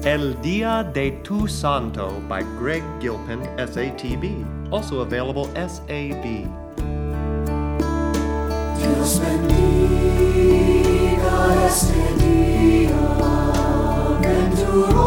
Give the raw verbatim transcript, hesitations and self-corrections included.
El Día de Tu Santo by Greg Gilpin, S A T B. Also available S A B. Dios bendiga este día, venturó